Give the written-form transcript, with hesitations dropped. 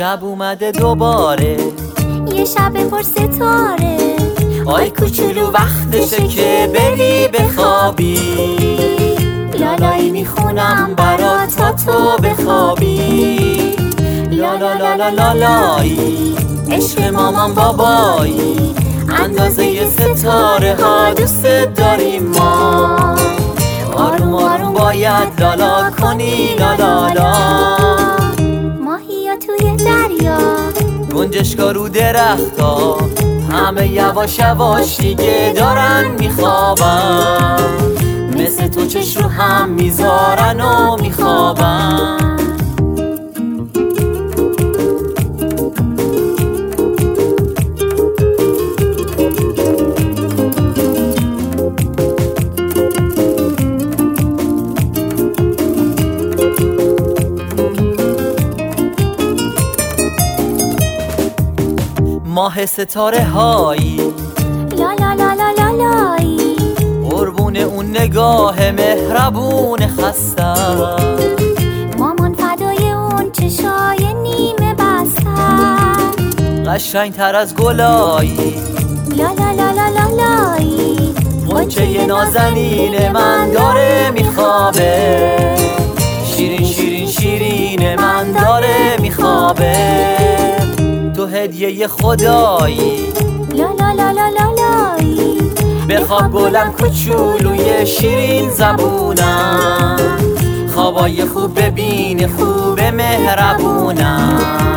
شب اومده دوباره، یه شب پر ستاره. آی کوچولو وقتشه که بری بخوابی، لالایی میخونم برات تا تو بخوابی. لالا لالا لالایی عشق مامان بابایی، اندازه ستاره ها دوست داریم ما. آروم آروم باید لالا کنی لالالا. ماهیا توی دریا، گنجشکا رو درختا، همه یواش یواش دیگه دارن میخوابن، مثل تو چش رو هم میذارن و میخوابن. ماه ستاره هایی، لا لا لا لا لا لایی، قربون اون نگاه مهربون خستم، مامان فدای اون چشای نیمه بستن. قشنگ تر از گلایی، لا لا لا لا لا لایی، غنچه نازنین من داره میخوابه، شیرین شیرین شیرین من داره میخوابه. تو هدیه خدایی، لا لا لا لا لا لایی، بخواب گلم کوچولوی شیرین زبونم، خوابای خوب ببین خوب مهربونم.